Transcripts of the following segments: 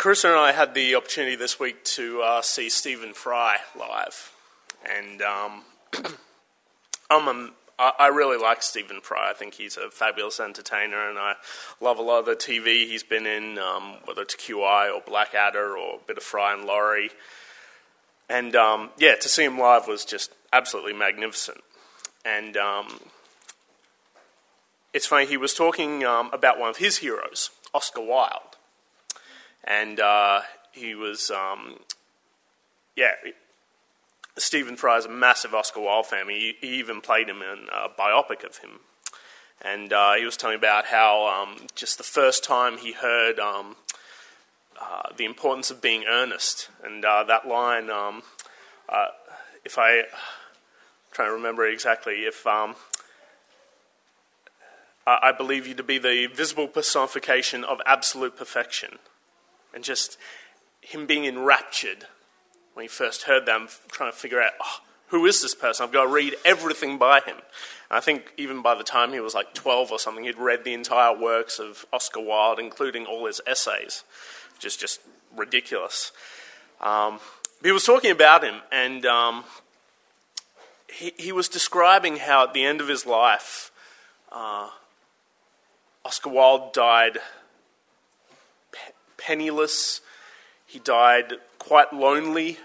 Carissa and I had the opportunity this week to see Stephen Fry live, and I really like Stephen Fry. I think he's a fabulous entertainer, and I love a lot of the TV he's been in, whether it's QI or Blackadder or a bit of Fry and Laurie. And to see him live was just absolutely magnificent. And it's funny, he was talking about one of his heroes, Oscar Wilde. And he was, Stephen Fry is a massive Oscar Wilde fan. He even played him in a biopic of him. And he was telling me about how just the first time he heard the importance of being earnest. And that line, if I'm trying to remember exactly, if I believe you to be the visible personification of absolute perfection. And just him being enraptured when he first heard them, trying to figure out, who is this person? I've got to read everything by him. And I think even by the time he was like 12 or something, he'd read the entire works of Oscar Wilde, including all his essays, which is just ridiculous. He was talking about him, and he was describing how at the end of his life, Oscar Wilde died penniless. He died quite lonely.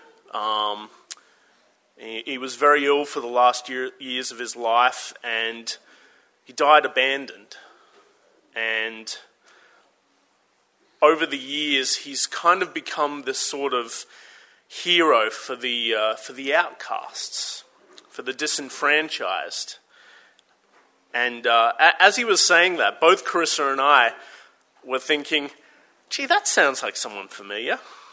He was very ill for the last years of his life, and he died abandoned. And over the years, he's kind of become this sort of hero for the outcasts, for the disenfranchised. And as he was saying that, both Carissa and I were thinking, gee, that sounds like someone familiar.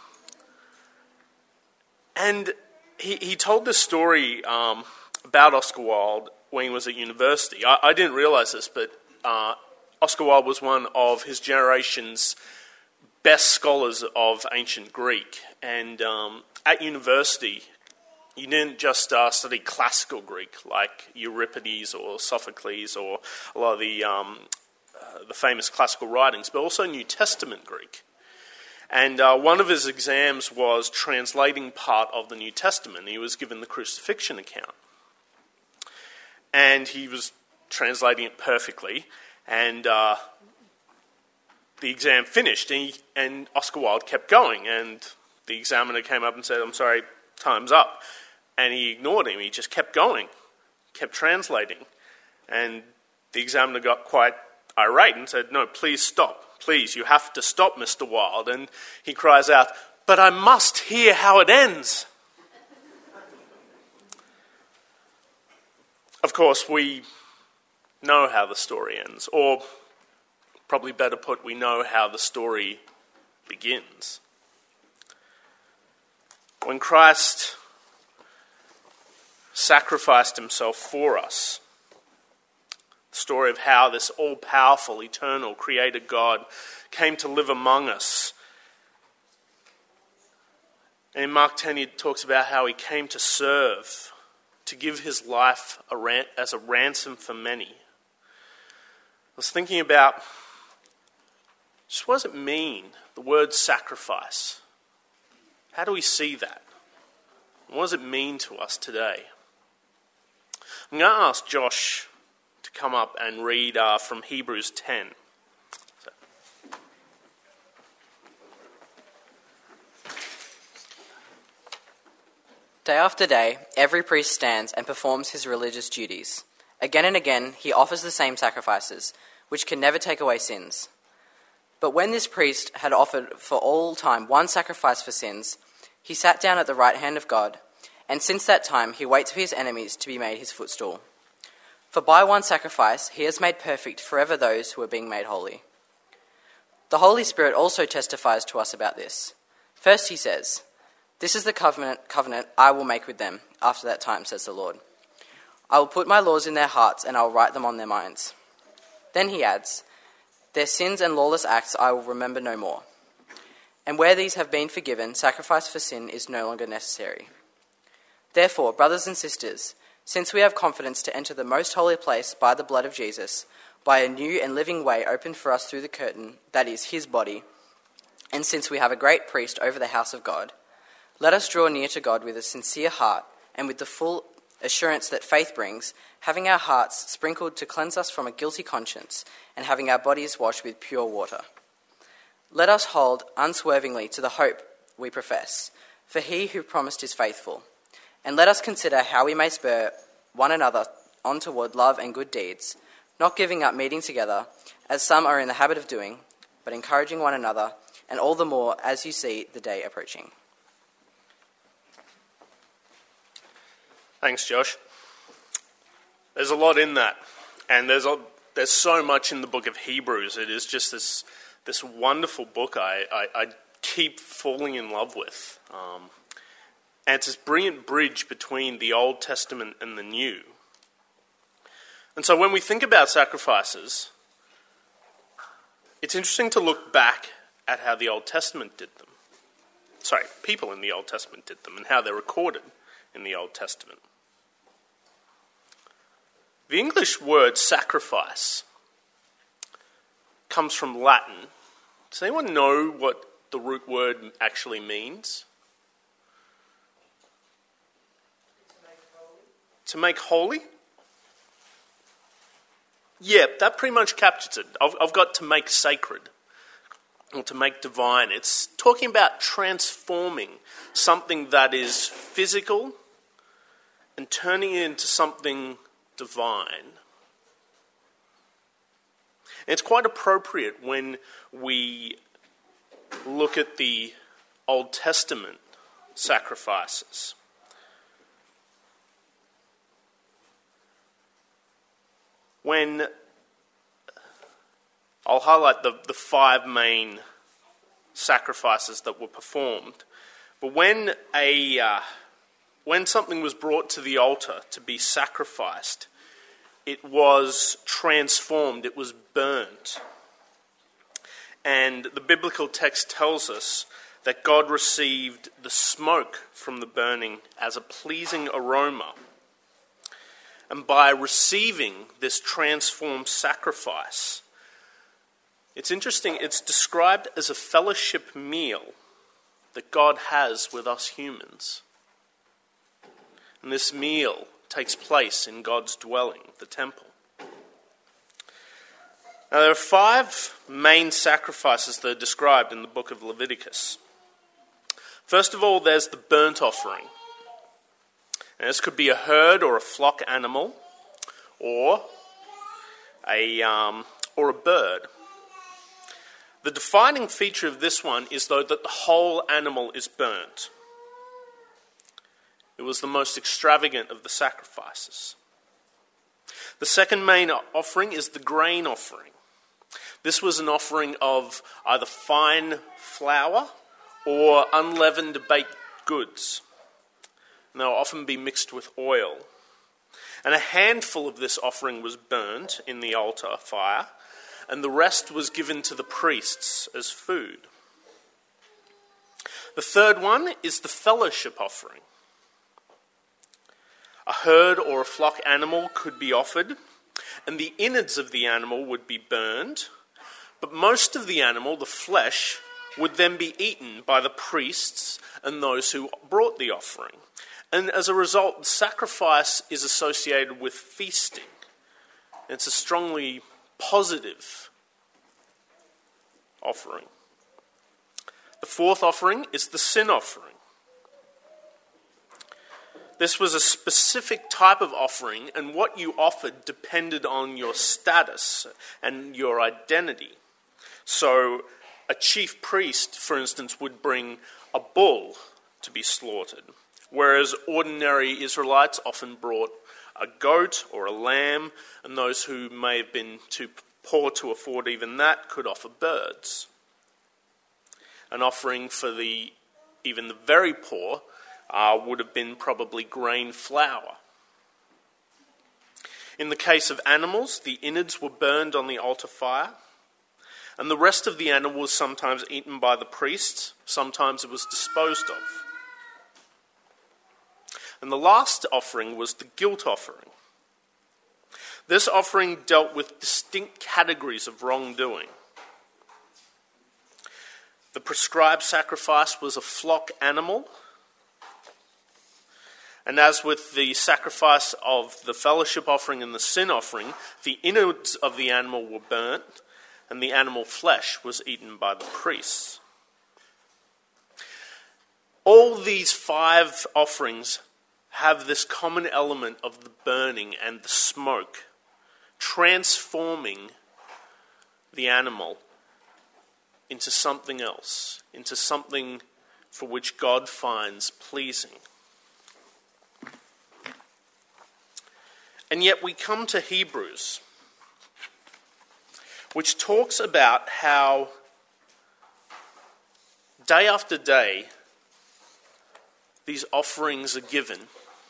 And he told this story about Oscar Wilde when he was at university. I didn't realize this, but Oscar Wilde was one of his generation's best scholars of ancient Greek. And at university, you didn't just study classical Greek like Euripides or Sophocles or a lot of the famous classical writings, but also New Testament Greek. And one of his exams was translating part of the New Testament. He was given the crucifixion account. And he was translating it perfectly. And the exam finished, and Oscar Wilde kept going. And the examiner came up and said, "I'm sorry, time's up." And he ignored him. He just kept going, kept translating. And the examiner got quite irate and said, "No, please stop. Please, you have to stop, Mr. Wilde." And he cries out, "But I must hear how it ends." Of course, we know how the story ends. Or, probably better put, we know how the story begins. When Christ sacrificed himself for us, the story of how this all-powerful, eternal, creator God came to live among us. And in Mark 10, he talks about how he came to serve, to give his life as a ransom for many. I was thinking about just what does it mean, the word sacrifice? How do we see that? What does it mean to us today? I'm going to ask Josh to come up and read from Hebrews 10. Day after day, every priest stands and performs his religious duties. Again and again, he offers the same sacrifices, which can never take away sins. But when this priest had offered for all time one sacrifice for sins, he sat down at the right hand of God, and since that time he waits for his enemies to be made his footstool. For by one sacrifice he has made perfect forever those who are being made holy. The Holy Spirit also testifies to us about this. First he says, "This is the covenant I will make with them after that time, says the Lord. I will put my laws in their hearts and I will write them on their minds." Then he adds, "Their sins and lawless acts I will remember no more. And where these have been forgiven, sacrifice for sin is no longer necessary. Therefore, brothers and sisters, since we have confidence to enter the most holy place by the blood of Jesus, by a new and living way opened for us through the curtain, that is, his body, And since we have a great priest over the house of God, let us draw near to God with a sincere heart and with the full assurance that faith brings, having our hearts sprinkled to cleanse us from a guilty conscience and having our bodies washed with pure water. Let us hold unswervingly to the hope we profess, for he who promised is faithful. And let us consider how we may spur one another on toward love and good deeds, not giving up meeting together, as some are in the habit of doing, but encouraging one another, and all the more as you see the day approaching. Thanks, Josh. There's a lot in that, and there's so much in the book of Hebrews. It is just this wonderful book I keep falling in love with. And it's this brilliant bridge between the Old Testament and the New. And so when we think about sacrifices, it's interesting to look back at how the Old Testament did them. People in the Old Testament did them and how they're recorded in the Old Testament. The English word sacrifice comes from Latin. Does anyone know what the root word actually means? To make holy? Yeah, that pretty much captures it. I've got to make sacred, or to make divine. It's talking about transforming something that is physical and turning it into something divine. And it's quite appropriate when we look at the Old Testament sacrifices. When I'll highlight the five main sacrifices that were performed. But when something was brought to the altar to be sacrificed, it was transformed, it was burnt. And the biblical text tells us that God received the smoke from the burning as a pleasing aroma. And by receiving this transformed sacrifice, it's interesting, it's described as a fellowship meal that God has with us humans. And this meal takes place in God's dwelling, the temple. Now, there are five main sacrifices that are described in the book of Leviticus. First of all, there's the burnt offering. And this could be a herd or a flock animal, or a bird. The defining feature of this one is, though, that the whole animal is burnt. It was the most extravagant of the sacrifices. The second main offering is the grain offering. This was an offering of either fine flour or unleavened baked goods. And they'll often be mixed with oil. And a handful of this offering was burnt in the altar fire, and the rest was given to the priests as food. The third one is the fellowship offering. A herd or a flock animal could be offered, and the innards of the animal would be burned, but most of the animal, the flesh, would then be eaten by the priests and those who brought the offering. And as a result, the sacrifice is associated with feasting. It's a strongly positive offering. The fourth offering is the sin offering. This was a specific type of offering, and what you offered depended on your status and your identity. So a chief priest, for instance, would bring a bull to be slaughtered, whereas ordinary Israelites often brought a goat or a lamb, and those who may have been too poor to afford even that could offer birds. An offering for even the very poor would have been probably grain flour. In the case of animals, the innards were burned on the altar fire, and the rest of the animal was sometimes eaten by the priests, sometimes it was disposed of. And the last offering was the guilt offering. This offering dealt with distinct categories of wrongdoing. The prescribed sacrifice was a flock animal. And as with the sacrifice of the fellowship offering and the sin offering, the innards of the animal were burnt, and the animal flesh was eaten by the priests. All these 5 offerings have this common element of the burning and the smoke, transforming the animal into something else, into something for which God finds pleasing. And yet we come to Hebrews, which talks about how day after day these offerings are given,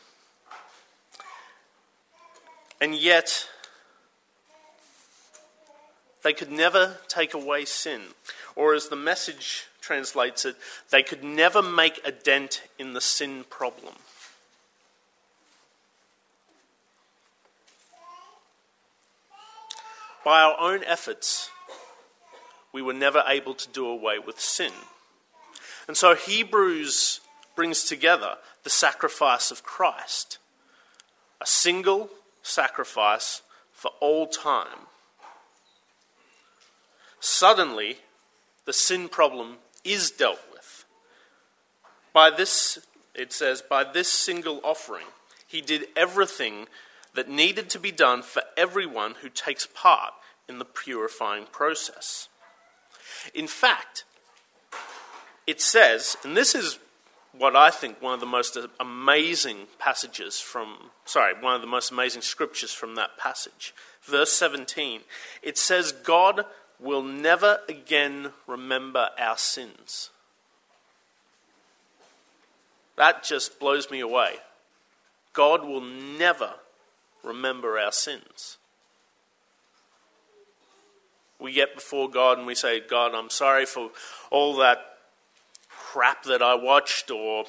and yet they could never take away sin. Or as the Message translates it, they could never make a dent in the sin problem. By our own efforts, we were never able to do away with sin. And so Hebrews brings together the sacrifice of Christ, a single sacrifice for all time. Suddenly, the sin problem is dealt with. By this, it says, by this single offering, he did everything that needed to be done for everyone who takes part in the purifying process. In fact, it says, and this is what I think one of the most amazing one of the most amazing scriptures from that passage. Verse 17, it says, God will never again remember our sins. That just blows me away. God will never remember our sins. We get before God and we say, God, I'm sorry for all that crap that I watched, or,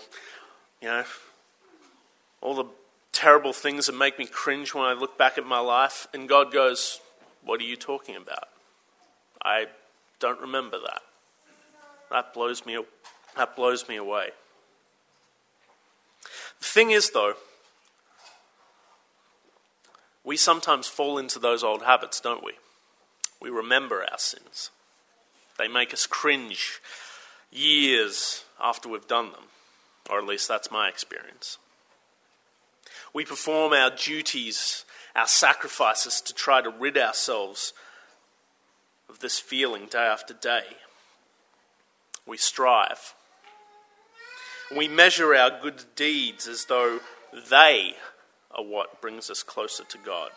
all the terrible things that make me cringe when I look back at my life. And God goes, what are you talking about? I don't remember that. That blows me away. The thing is, though, we sometimes fall into those old habits, don't we? We remember our sins. They make us cringe years after we've done them, or at least that's my experience. We perform our duties, our sacrifices to try to rid ourselves of this feeling day after day. We strive. We measure our good deeds as though they are what brings us closer to God.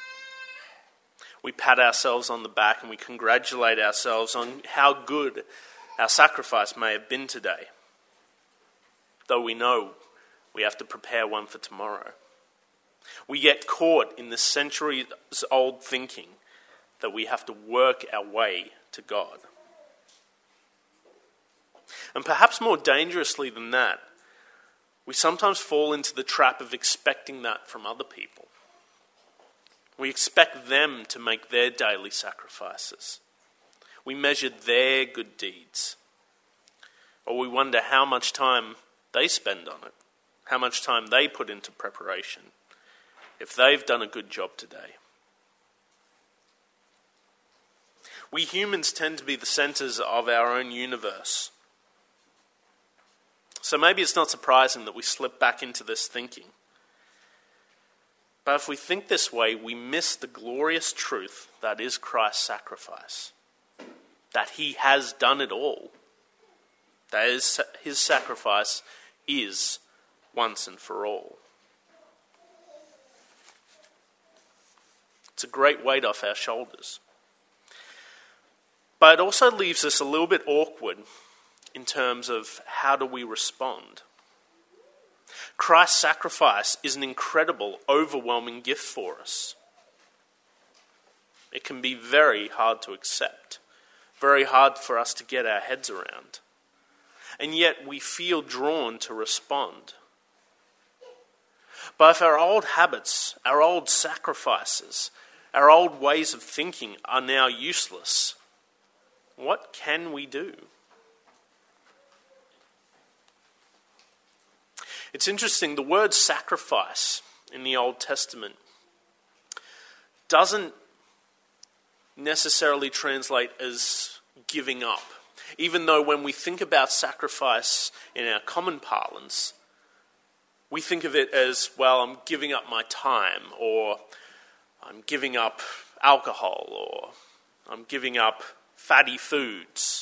We pat ourselves on the back and we congratulate ourselves on how good our sacrifice may have been today, though we know we have to prepare one for tomorrow. We get caught in this centuries-old thinking that we have to work our way to God. And perhaps more dangerously than that, we sometimes fall into the trap of expecting that from other people. We expect them to make their daily sacrifices. We measure their good deeds. Or we wonder how much time they spend on it, how much time they put into preparation, if they've done a good job today. We humans tend to be the centers of our own universe. So maybe it's not surprising that we slip back into this thinking. But if we think this way, we miss the glorious truth that is Christ's sacrifice. That he has done it all. That is, his sacrifice is once and for all. It's a great weight off our shoulders. But it also leaves us a little bit awkward in terms of how do we respond. Christ's sacrifice is an incredible, overwhelming gift for us. It can be very hard to accept, very hard for us to get our heads around. And yet we feel drawn to respond. But if our old habits, our old sacrifices, our old ways of thinking are now useless, what can we do? It's interesting, the word sacrifice in the Old Testament doesn't necessarily translate as giving up. Even though when we think about sacrifice in our common parlance, we think of it as, well, I'm giving up my time, or I'm giving up alcohol, or I'm giving up fatty foods.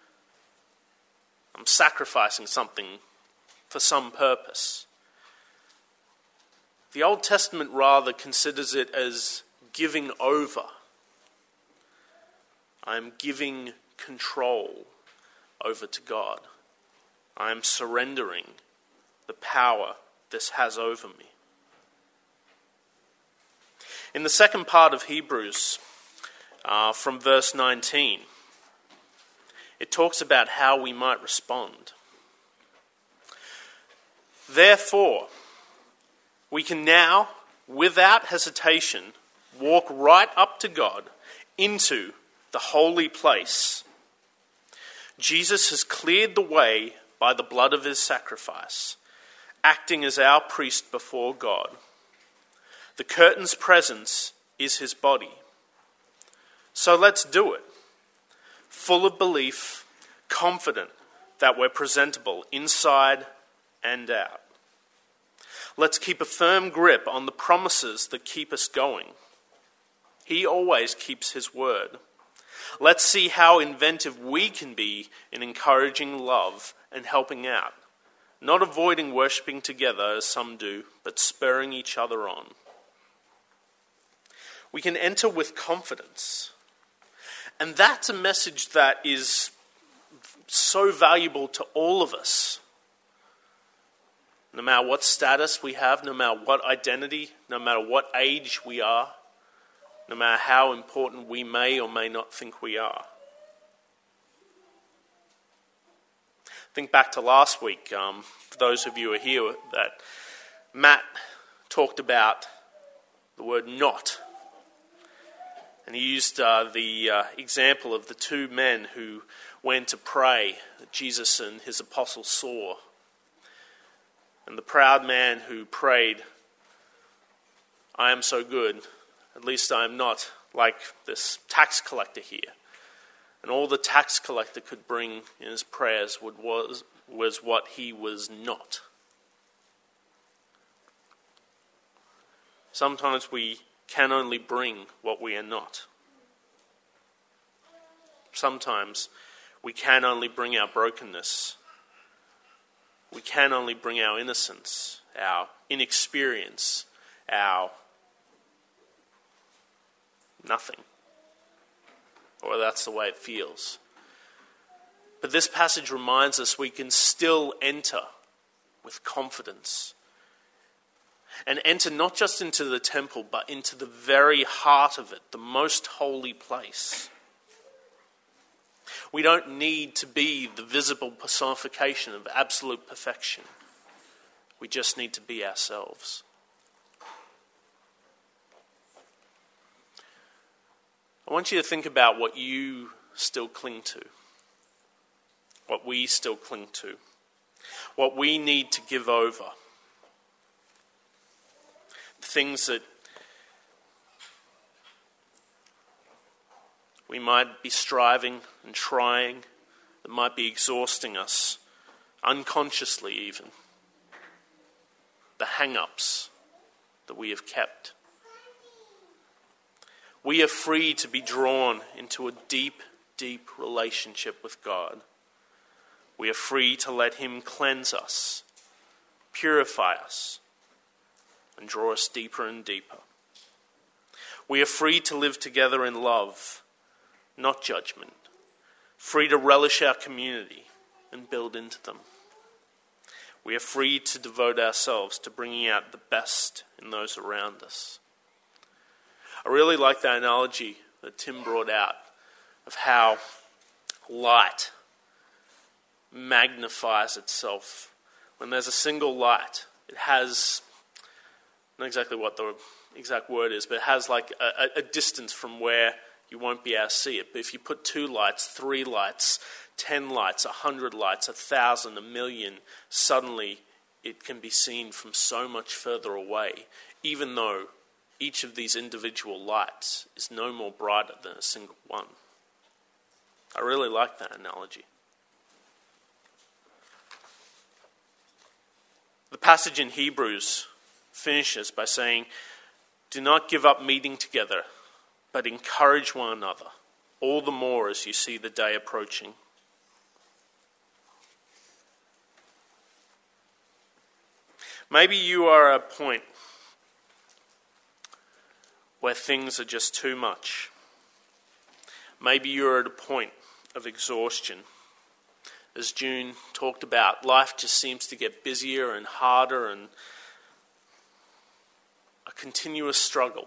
I'm sacrificing something for some purpose. The Old Testament rather considers it as giving over. I'm giving control over to God. I'm surrendering the power this has over me. In the second part of Hebrews, from verse 19, it talks about how we might respond. Therefore, we can now, without hesitation, walk right up to God into the holy place. Jesus has cleared the way by the blood of his sacrifice, acting as our priest before God. The curtain's presence is his body. So let's do it, full of belief, confident that we're presentable inside and out. Let's keep a firm grip on the promises that keep us going. He always keeps his word. Let's see how inventive we can be in encouraging love and helping out, not avoiding worshipping together as some do, but spurring each other on. We can enter with confidence. And that's a message that is so valuable to all of us. No matter what status we have, no matter what identity, no matter what age we are, no matter how important we may or may not think we are. Think back to last week, for those of you who are here, that Matt talked about the word not. And he used the example of the two men who went to pray that Jesus and his apostles saw. And the proud man who prayed, I am so good, at least I am not like this tax collector here. And all the tax collector could bring in his prayers was what he was not. Sometimes we can only bring what we are not. Sometimes we can only bring our brokenness. We can only bring our innocence, our inexperience, our nothing. Or that's the way it feels. But this passage reminds us we can still enter with confidence. And enter not just into the temple, but into the very heart of it, the most holy place. We don't need to be the visible personification of absolute perfection. We just need to be ourselves. I want you to think about what you still cling to. What we still cling to. What we need to give over. The things that we might be striving and trying, that might be exhausting us, unconsciously even. The hang-ups that we have kept. We are free to be drawn into a deep, deep relationship with God. We are free to let him cleanse us, purify us, and draw us deeper and deeper. We are free to live together in love, not judgment. Free to relish our community and build into them. We are free to devote ourselves to bringing out the best in those around us. I really like that analogy that Tim brought out of how light magnifies itself. When there's a single light, it has, not exactly what the exact word is, but it has like a distance from where you won't be able to see it. But if you put 2 lights, 3 lights, 10 lights, 100 lights, 1,000, 1,000,000, suddenly it can be seen from so much further away, even though each of these individual lights is no more brighter than a single one. I really like that analogy. The passage in Hebrews finishes by saying, "Do not give up meeting together, but encourage one another, all the more as you see the day approaching." Maybe you are at a point where things are just too much. Maybe you're at a point of exhaustion. As June talked about, life just seems to get busier and harder and a continuous struggle.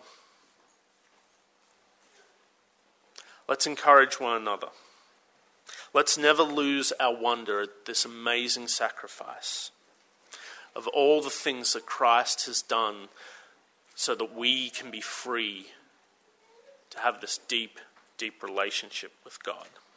Let's encourage one another. Let's never lose our wonder at this amazing sacrifice of all the things that Christ has done so that we can be free to have this deep, deep relationship with God.